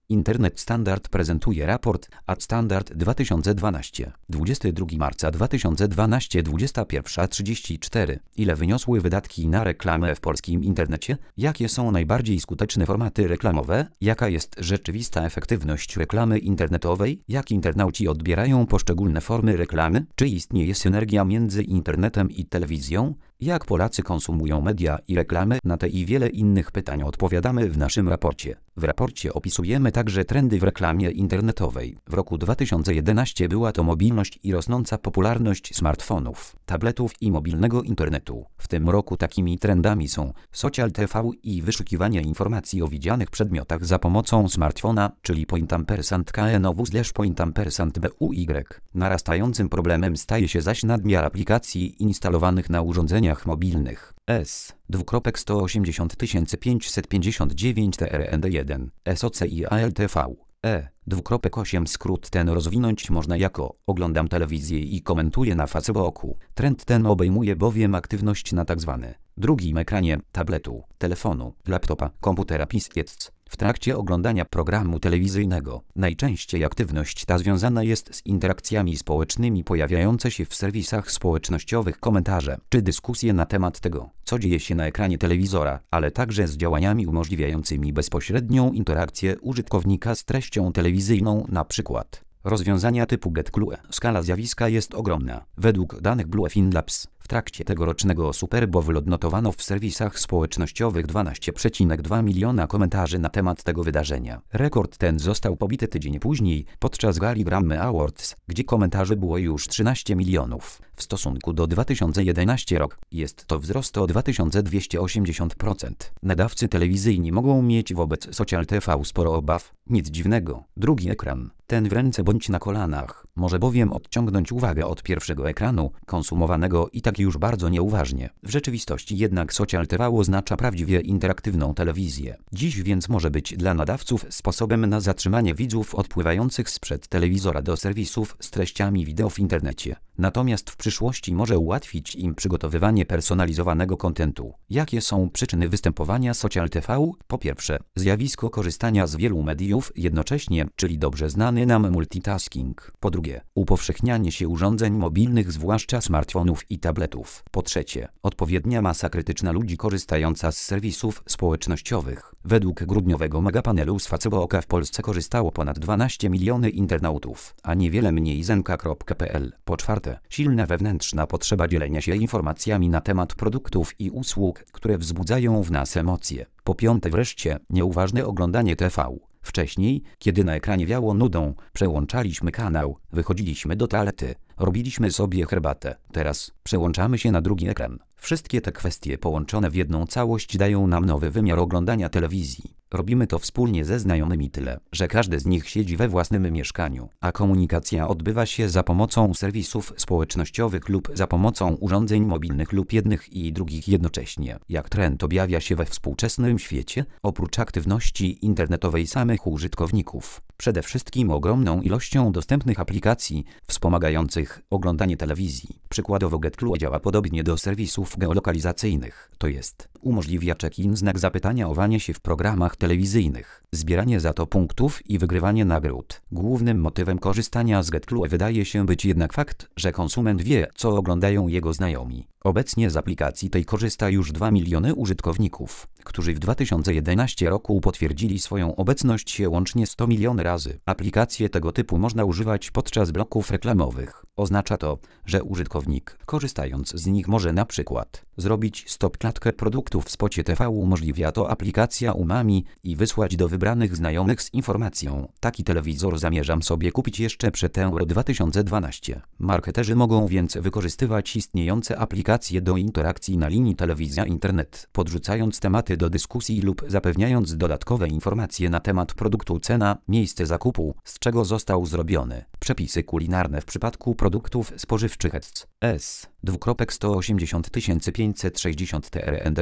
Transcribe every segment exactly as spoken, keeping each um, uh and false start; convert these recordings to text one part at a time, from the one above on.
Internet Standard prezentuje raport Ad Standard dwa tysiące dwanaście. dwudziestego drugiego marca dwa tysiące dwunastego, dwudziesta pierwsza trzydzieści cztery. Ile wyniosły wydatki na reklamę w polskim internecie? Jakie są najbardziej skuteczne formaty reklamowe? Jaka jest rzeczywista efektywność reklamy internetowej? Jak internauci odbierają poszczególne formy reklamy? Czy istnieje synergia między internetem i telewizją? Jak Polacy konsumują media i reklamy? Na te i wiele innych pytań odpowiadamy w naszym raporcie. W raporcie opisujemy także trendy w reklamie internetowej. W roku dwa tysiące jedenastym była to mobilność i rosnąca popularność smartfonów, tabletów i mobilnego internetu. W tym roku takimi trendami są social T V i wyszukiwanie informacji o widzianych przedmiotach za pomocą smartfona, czyli point ampersand know slash point ampersand buy. Narastającym problemem staje się zaś nadmiar aplikacji instalowanych na urządzeniach mobilnych. S. dwukropek sto osiemdziesiąt tysięcy pięćset pięćdziesiąt dziewięć T R N D jeden. SOCIAL T V. E. dwukropek osiem skrót ten rozwinąć można jako oglądam telewizję i komentuję na Facebooku. Trend ten obejmuje bowiem aktywność na tzw. drugim ekranie tabletu, telefonu, laptopa, komputera pisc. W trakcie oglądania programu telewizyjnego. Najczęściej aktywność ta związana jest z interakcjami społecznymi, pojawiające się w serwisach społecznościowych komentarze czy dyskusje na temat tego, co dzieje się na ekranie telewizora, ale także z działaniami umożliwiającymi bezpośrednią interakcję użytkownika z treścią telewizyjną, na przykład rozwiązania typu GetClue. Skala zjawiska jest ogromna. Według danych Bluefin Labs w trakcie tegorocznego Super Bowl odnotowano w serwisach społecznościowych dwanaście przecinek dwa miliona komentarzy na temat tego wydarzenia. Rekord ten został pobity tydzień później podczas gali Grammy Awards, gdzie komentarzy było już trzynaście milionów. W stosunku do dwa tysiące jedenastego rok jest to wzrost o dwa tysiące dwieście osiemdziesiąt procent. Nadawcy telewizyjni mogą mieć wobec social T V sporo obaw. Nic dziwnego. Drugi ekran, ten w ręce bądź na kolanach, może bowiem odciągnąć uwagę od pierwszego ekranu, konsumowanego i tak już bardzo nieuważnie. W rzeczywistości jednak social T V oznacza prawdziwie interaktywną telewizję. Dziś więc może być dla nadawców sposobem na zatrzymanie widzów odpływających sprzed telewizora do serwisów z treściami wideo w internecie. Natomiast w przyszłości może ułatwić im przygotowywanie personalizowanego kontentu. Jakie są przyczyny występowania social T V? Po pierwsze, zjawisko korzystania z wielu mediów jednocześnie, czyli dobrze znany nam multitasking. Po drugie, upowszechnianie się urządzeń mobilnych, zwłaszcza smartfonów i tabletów. Po trzecie, odpowiednia masa krytyczna ludzi korzystająca z serwisów społecznościowych. Według grudniowego megapanelu z Facebooka w Polsce korzystało ponad dwanaście milionów internautów, a niewiele mniej z N K kropka P L. Po czwarte, silna wewnętrzna potrzeba dzielenia się informacjami na temat produktów i usług, które wzbudzają w nas emocje. Po piąte wreszcie, nieuważne oglądanie T V. Wcześniej, kiedy na ekranie wiało nudą, przełączaliśmy kanał, wychodziliśmy do toalety, robiliśmy sobie herbatę. Teraz przełączamy się na drugi ekran. Wszystkie te kwestie połączone w jedną całość dają nam nowy wymiar oglądania telewizji. Robimy to wspólnie ze znajomymi tyle, że każdy z nich siedzi we własnym mieszkaniu, a komunikacja odbywa się za pomocą serwisów społecznościowych lub za pomocą urządzeń mobilnych lub jednych i drugich jednocześnie. Jak trend objawia się we współczesnym świecie? Oprócz aktywności internetowej samych użytkowników, przede wszystkim ogromną ilością dostępnych aplikacji wspomagających oglądanie telewizji. Przykładowo GetClue działa podobnie do serwisów geolokalizacyjnych, to jest umożliwia check-in, znak zapytania, owanie się w programach telewizyjnych, zbieranie za to punktów i wygrywanie nagród. Głównym motywem korzystania z GetClue wydaje się być jednak fakt, że konsument wie, co oglądają jego znajomi. Obecnie z aplikacji tej korzysta już dwa miliony użytkowników, którzy w dwa tysiące jedenastym roku potwierdzili swoją obecność się łącznie sto milionów razy. Aplikacje tego typu można używać podczas bloków reklamowych. Oznacza to, że użytkownik, korzystając z nich, może na przykład zrobić stop klatkę produktów w spocie T V. Umożliwia to aplikacja Umami i wysłać do wybranych znajomych z informacją: taki telewizor zamierzam sobie kupić jeszcze przed Euro dwa tysiące dwanaście. Marketerzy mogą więc wykorzystywać istniejące aplikacje do interakcji na linii telewizja-internet, podrzucając tematy do dyskusji lub zapewniając dodatkowe informacje na temat produktu, cena, miejsce zakupu, z czego został zrobiony. Przepisy kulinarne w przypadku produktów spożywczych. S. dwukropek sto osiemdziesiąt tysięcy pięćset sześćdziesiąt T R N D dwa.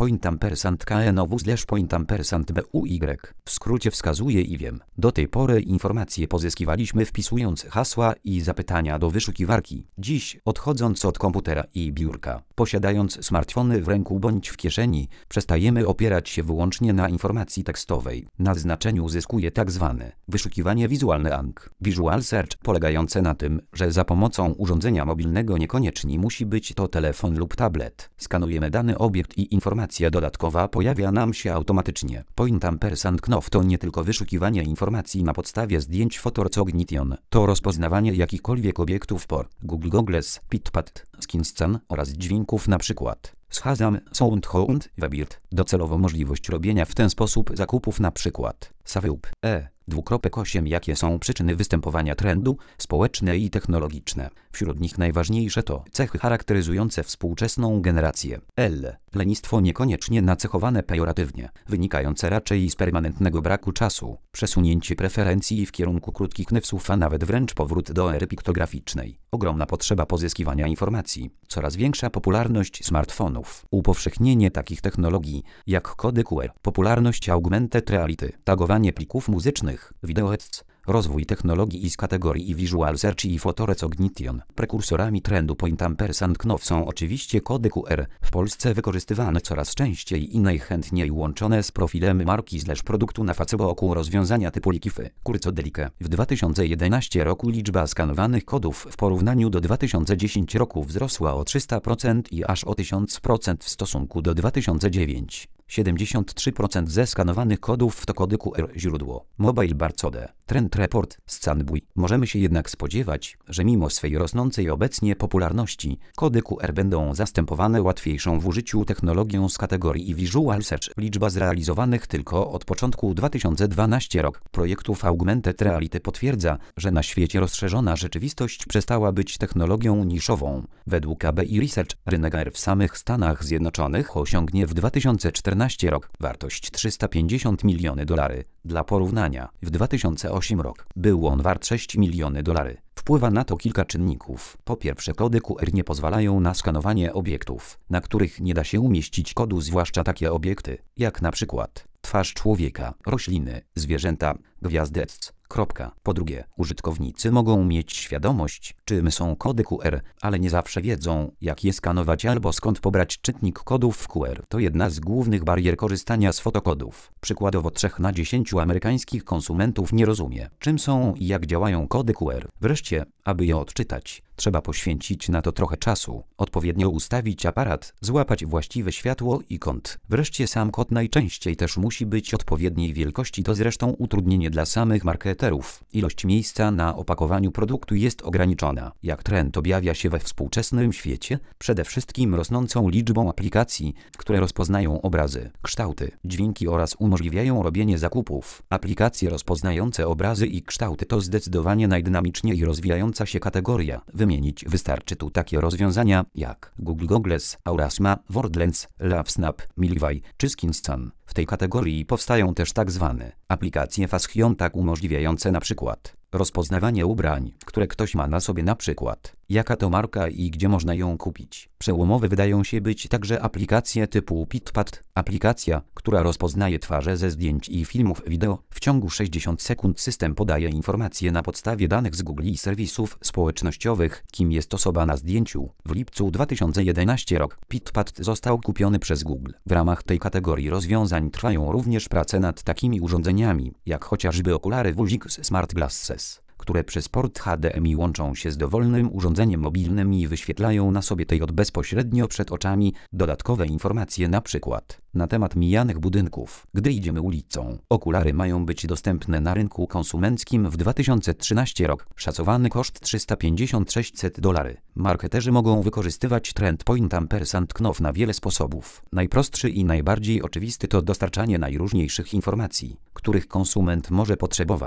point ampersand know slash point ampersand buy. W skrócie wskazuje i wiem. Do tej pory informacje pozyskiwaliśmy wpisując hasła i zapytania do wyszukiwarki. Dziś, odchodząc od komputera i biurka, posiadając smartfony w ręku bądź w kieszeni, przestajemy opierać się wyłącznie na informacji tekstowej. Na znaczeniu zyskuje tzw. wyszukiwanie wizualne A N G. Visual Search, polegające na tym, że za pomocą urządzenia mobilnego niekoniecznie musi być to telefon lub tablet. Skanujemy dany obiekt i informacja dodatkowa pojawia nam się automatycznie. Point ampersand know to nie tylko wyszukiwanie informacji na podstawie zdjęć fotorecognition, to rozpoznawanie jakichkolwiek obiektów por Google Goggles, PitPat, SkinScan oraz dźwięków np. Shazam, SoundHound, Webird. Docelowo możliwość robienia w ten sposób zakupów np. Saveup, e. Dwukropek osiem Jakie są przyczyny występowania trendu, społeczne i technologiczne? Wśród nich najważniejsze to cechy charakteryzujące współczesną generację. L. Lenistwo niekoniecznie nacechowane pejoratywnie, wynikające raczej z permanentnego braku czasu, przesunięcie preferencji w kierunku krótkich newsów, a nawet wręcz powrót do ery piktograficznej. Ogromna potrzeba pozyskiwania informacji, coraz większa popularność smartfonów, upowszechnienie takich technologii jak kody Q R, popularność augmented reality, tagowanie plików muzycznych, video ads, rozwój technologii z kategorii Visual Search i Photorecognition. Prekursorami trendu point ampersand know są oczywiście kody Q R, w Polsce wykorzystywane coraz częściej i najchętniej łączone z profilem marki slash produktu na Facebooku rozwiązania typu Likify, Kurcodelike. W dwa tysiące jedenastym roku liczba skanowanych kodów w porównaniu do dwa tysiące dziesiątego roku wzrosła o trzysta procent i aż o tysiąc procent w stosunku do dwa tysiące dziewiątego. siedemdziesiąt trzy procent ze skanowanych kodów to kody Q R. Źródło: Mobile Barcode. Trend Report, Scanbuy. Możemy się jednak spodziewać, że mimo swej rosnącej obecnie popularności, kody Q R będą zastępowane łatwiejszą w użyciu technologią z kategorii Visual Search. Liczba zrealizowanych tylko od początku dwa tysiące dwunastego roku projektów Augmented Reality potwierdza, że na świecie rozszerzona rzeczywistość przestała być technologią niszową. Według A B I Research rynek A R w samych Stanach Zjednoczonych osiągnie w dwa tysiące czternastym roku wartość trzysta pięćdziesiąt milionów dolarów. Dla porównania, w dwa tysiące ósmym roku był on wart sześć milionów dolarów. Wpływa na to kilka czynników. Po pierwsze, kody Q R nie pozwalają na skanowanie obiektów, na których nie da się umieścić kodu, zwłaszcza takie obiekty, jak na przykład twarz człowieka, rośliny, zwierzęta, gwiazdy. Kropka. Po drugie, użytkownicy mogą mieć świadomość, czym są kody Q R, ale nie zawsze wiedzą, jak je skanować albo skąd pobrać czytnik kodów Q R. To jedna z głównych barier korzystania z fotokodów. Przykładowo trzech na dziesięciu amerykańskich konsumentów nie rozumie, czym są i jak działają kody Q R. Wreszcie, aby je odczytać, trzeba poświęcić na to trochę czasu, odpowiednio ustawić aparat, złapać właściwe światło i kąt. Wreszcie sam kod najczęściej też musi być odpowiedniej wielkości, to zresztą utrudnienie dla samych marketerów. Ilość miejsca na opakowaniu produktu jest ograniczona. Jak trend objawia się we współczesnym świecie? Przede wszystkim rosnącą liczbą aplikacji, które rozpoznają obrazy, kształty, dźwięki oraz umożliwiają robienie zakupów. Aplikacje rozpoznające obrazy i kształty to zdecydowanie najdynamiczniej rozwijająca się kategoria. Wymienić wystarczy tu takie rozwiązania jak Google Goggles, Aurasma, Wordlens, LoveSnap, Milvai czy SkinScan. W tej kategorii powstają też tak zwane aplikacje fast contact umożliwiające np. rozpoznawanie ubrań, które ktoś ma na sobie, na przykład jaka to marka i gdzie można ją kupić. Przełomowe wydają się być także aplikacje typu PitPat, aplikacja, która rozpoznaje twarze ze zdjęć i filmów wideo. W ciągu sześćdziesięciu sekund system podaje informacje na podstawie danych z Google i serwisów społecznościowych, kim jest osoba na zdjęciu. W lipcu dwa tysiące jedenastego roku PitPat został kupiony przez Google. W ramach tej kategorii rozwiązań trwają również prace nad takimi urządzeniami, jak chociażby okulary Vuzix Smart Glasses, które przez port H D M I łączą się z dowolnym urządzeniem mobilnym i wyświetlają na sobie tej od bezpośrednio przed oczami dodatkowe informacje, na przykład na temat mijanych budynków. Gdy idziemy ulicą, okulary mają być dostępne na rynku konsumenckim w dwa tysiące trzynastym roku. Szacowany koszt trzysta pięćdziesiąt do sześciuset dolarów. Marketerzy mogą wykorzystywać trend point ampersand know na wiele sposobów. Najprostszy i najbardziej oczywisty to dostarczanie najróżniejszych informacji, których konsument może potrzebować.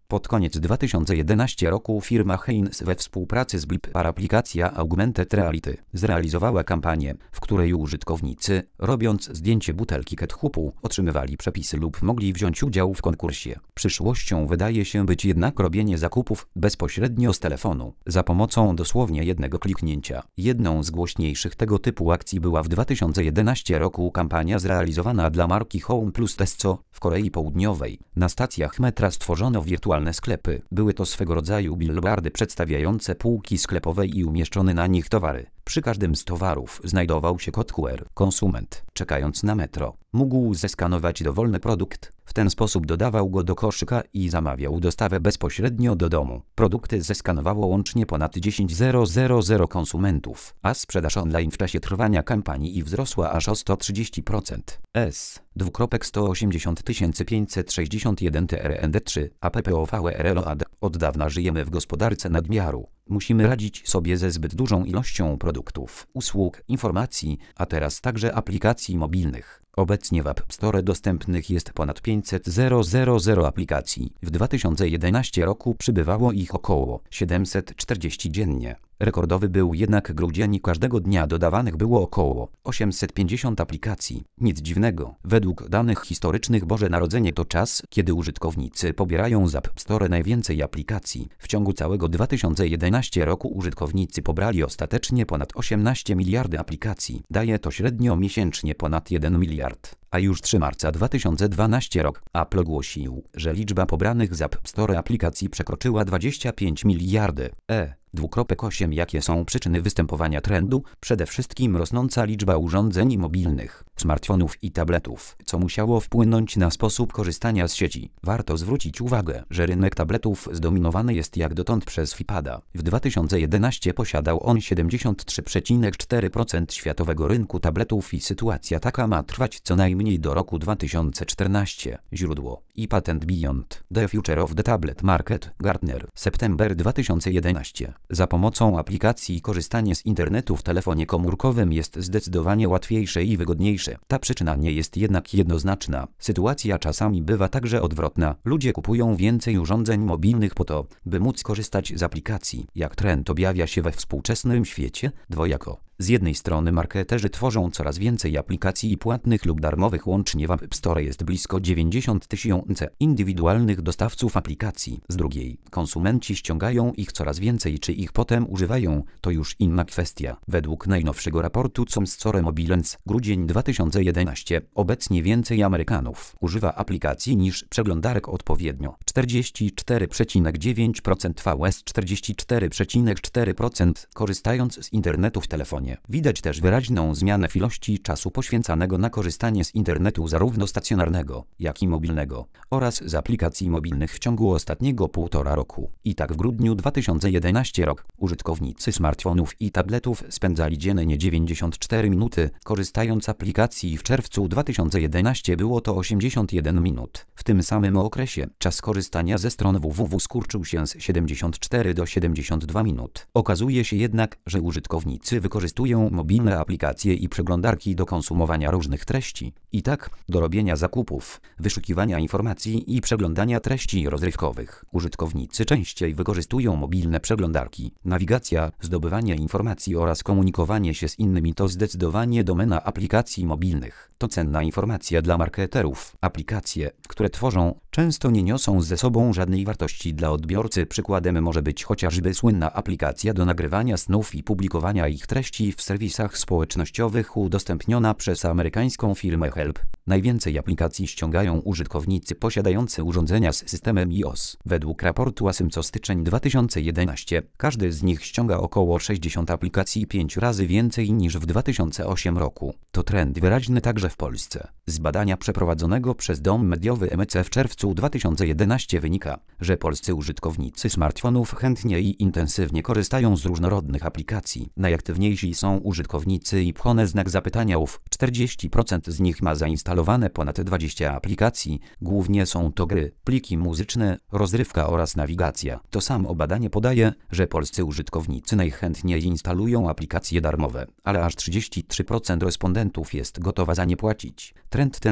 Pod koniec dwa tysiące jedenastego roku firma Heinz we współpracy z Blipar aplikacja Augmented Reality zrealizowała kampanię, w której użytkownicy, robiąc zdjęcie butelki ketchupu, otrzymywali przepisy lub mogli wziąć udział w konkursie. Przyszłością wydaje się być jednak robienie zakupów bezpośrednio z telefonu, za pomocą dosłownie jednego kliknięcia. Jedną z głośniejszych tego typu akcji była w dwa tysiące jedenastego roku kampania zrealizowana dla marki Home Plus Tesco w Korei Południowej. Na stacjach metra stworzono wirtualne sklepy. Były to swego rodzaju billboardy przedstawiające półki sklepowe i umieszczone na nich towary. Przy każdym z towarów znajdował się kod Q R. Konsument, czekając na metro, mógł zeskanować dowolny produkt. W ten sposób dodawał go do koszyka i zamawiał dostawę bezpośrednio do domu. Produkty zeskanowało łącznie ponad dziesięć tysięcy konsumentów, a sprzedaż online w czasie trwania kampanii i wzrosła aż o sto trzydzieści procent. S. sto osiemdziesiąt tysięcy pięćset sześćdziesiąt jeden T R N D trzy A P P O V R L O A D. Od dawna żyjemy w gospodarce nadmiaru. Musimy radzić sobie ze zbyt dużą ilością produktów, usług, informacji, a teraz także aplikacji mobilnych. Obecnie w App Store dostępnych jest ponad pięćset tysięcy aplikacji. W dwa tysiące jedenastego roku przybywało ich około siedemset czterdzieści dziennie. Rekordowy był jednak grudzień i każdego dnia dodawanych było około osiemset pięćdziesiąt aplikacji. Nic dziwnego. Według danych historycznych Boże Narodzenie to czas, kiedy użytkownicy pobierają z App Store najwięcej aplikacji. W ciągu całego dwa tysiące jedenastego roku użytkownicy pobrali ostatecznie ponad osiemnaście miliardów aplikacji. Daje to średnio miesięcznie ponad jeden miliard. A już trzeciego marca dwa tysiące dwunastego rok Apple ogłosił, że liczba pobranych z App Store aplikacji przekroczyła dwadzieścia pięć miliardów. E. Dwukropek osiem Jakie są przyczyny występowania trendu? Przede wszystkim rosnąca liczba urządzeń mobilnych, smartfonów i tabletów, co musiało wpłynąć na sposób korzystania z sieci. Warto zwrócić uwagę, że rynek tabletów zdominowany jest jak dotąd przez iPada. W dwa tysiące jedenastego posiadał on siedemdziesiąt trzy przecinek cztery procent światowego rynku tabletów i sytuacja taka ma trwać co najmniej do roku dwa tysiące czternastego. Źródło i Patent Beyond The Future of the Tablet Market Gartner September dwa tysiące jedenasty. Za pomocą aplikacji korzystanie z internetu w telefonie komórkowym jest zdecydowanie łatwiejsze i wygodniejsze. Ta przyczyna nie jest jednak jednoznaczna. Sytuacja czasami bywa także odwrotna. Ludzie kupują więcej urządzeń mobilnych po to, by móc korzystać z aplikacji. Jak trend objawia się we współczesnym świecie? Dwojako. Z jednej strony marketerzy tworzą coraz więcej aplikacji płatnych lub darmowych, łącznie w App Store jest blisko dziewięćdziesiąt tysięcy indywidualnych dostawców aplikacji. Z drugiej, konsumenci ściągają ich coraz więcej, czy ich potem używają, to już inna kwestia. Według najnowszego raportu Comscore Mobilance, grudzień dwa tysiące jedenastego, obecnie więcej Amerykanów używa aplikacji niż przeglądarek odpowiednio. czterdzieści cztery przecinek dziewięć procent V S, czterdzieści cztery przecinek cztery procent korzystając z internetu w telefonie. Widać też wyraźną zmianę w ilości czasu poświęcanego na korzystanie z internetu zarówno stacjonarnego, jak i mobilnego oraz z aplikacji mobilnych w ciągu ostatniego półtora roku. I tak w grudniu dwa tysiące jedenastego roku użytkownicy smartfonów i tabletów spędzali dziennie dziewięćdziesiąt cztery minuty korzystając z aplikacji. W czerwcu dwa tysiące jedenastego było to osiemdziesiąt jeden minut. W tym samym okresie czas korzystania ze stron www skurczył się z siedemdziesiąt cztery do siedemdziesięciu dwóch minut. Okazuje się jednak, że użytkownicy wykorzystują mobilne aplikacje i przeglądarki do konsumowania różnych treści. I tak, do robienia zakupów, wyszukiwania informacji i przeglądania treści rozrywkowych. Użytkownicy częściej wykorzystują mobilne przeglądarki. Nawigacja, zdobywanie informacji oraz komunikowanie się z innymi to zdecydowanie domena aplikacji mobilnych. To cenna informacja dla marketerów. Aplikacje, które tworzą, często nie niosą ze sobą żadnej wartości dla odbiorcy. Przykładem może być chociażby słynna aplikacja do nagrywania snów i publikowania ich treści w serwisach społecznościowych udostępniona przez amerykańską firmę Help. Najwięcej aplikacji ściągają użytkownicy posiadający urządzenia z systemem iOS. Według raportu Asympco styczeń dwa tysiące jedenastego, każdy z nich ściąga około sześćdziesiąt aplikacji, pięć razy więcej niż w dwa tysiące ósmym roku. To trend wyraźny także w Polsce. Z badania przeprowadzonego przez dom mediowy M C w czerwcu dwa tysiące jedenastego wynika, że polscy użytkownicy smartfonów chętnie i intensywnie korzystają z różnorodnych aplikacji. Najaktywniejsi są użytkownicy i pchone znak zapytania ów. czterdzieści procent z nich ma zainstalowane ponad dwadzieścia aplikacji. Głównie są to gry, pliki muzyczne, rozrywka oraz nawigacja. To samo badanie podaje, że polscy użytkownicy najchętniej instalują aplikacje darmowe, ale aż trzydzieści trzy procent respondentów jest gotowa za nie płacić. Trend ten to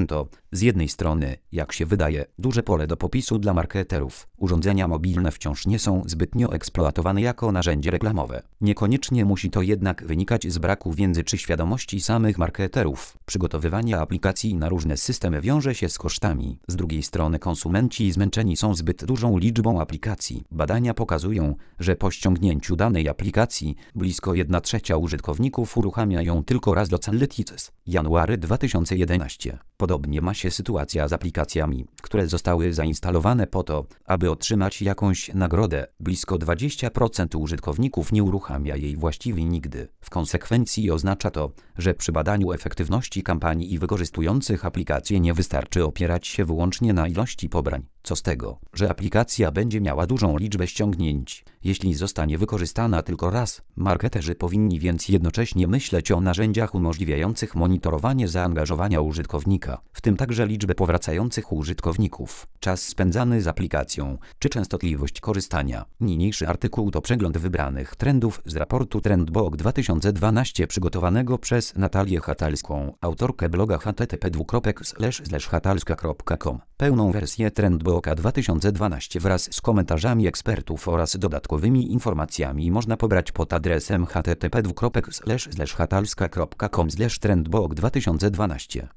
Z jednej strony, jak się wydaje, duże pole do popisu dla marketerów. Urządzenia mobilne wciąż nie są zbytnio eksploatowane jako narzędzie reklamowe. Niekoniecznie musi to jednak wynikać z braku wiedzy czy świadomości samych marketerów. Przygotowywanie aplikacji na różne systemy wiąże się z kosztami. Z drugiej strony konsumenci zmęczeni są zbyt dużą liczbą aplikacji. Badania pokazują, że po ściągnięciu danej aplikacji blisko jedna trzecia użytkowników uruchamia ją tylko raz do Analytics. January dwa tysiące jedenasty. Podobnie ma się sytuacja z aplikacjami, które zostały zainstalowane po to, aby otrzymać jakąś nagrodę. Blisko dwadzieścia procent użytkowników nie uruchamia jej właściwie nigdy. W konsekwencji oznacza to, że przy badaniu efektywności kampanii i wykorzystujących aplikacje nie wystarczy opierać się wyłącznie na ilości pobrań. Co z tego, że aplikacja będzie miała dużą liczbę ściągnięć, jeśli zostanie wykorzystana tylko raz? Marketerzy powinni więc jednocześnie myśleć o narzędziach umożliwiających monitorowanie zaangażowania użytkownika, w tym także liczbę powracających użytkowników, czas spędzany z aplikacją, czy częstotliwość korzystania. Niniejszy artykuł to przegląd wybranych trendów z raportu Trendbook dwa tysiące dwanaście przygotowanego przez Natalię Hatalską, autorkę bloga h t t p dwukropek slash slash hatalska kropka com. Pełną wersję Trendbooka dwa tysiące dwanaście wraz z komentarzami ekspertów oraz dodatkowymi informacjami można pobrać pod adresem h t t p dwukropek slash slash hatalska kropka com slash trendbook dwa tysiące dwanaście.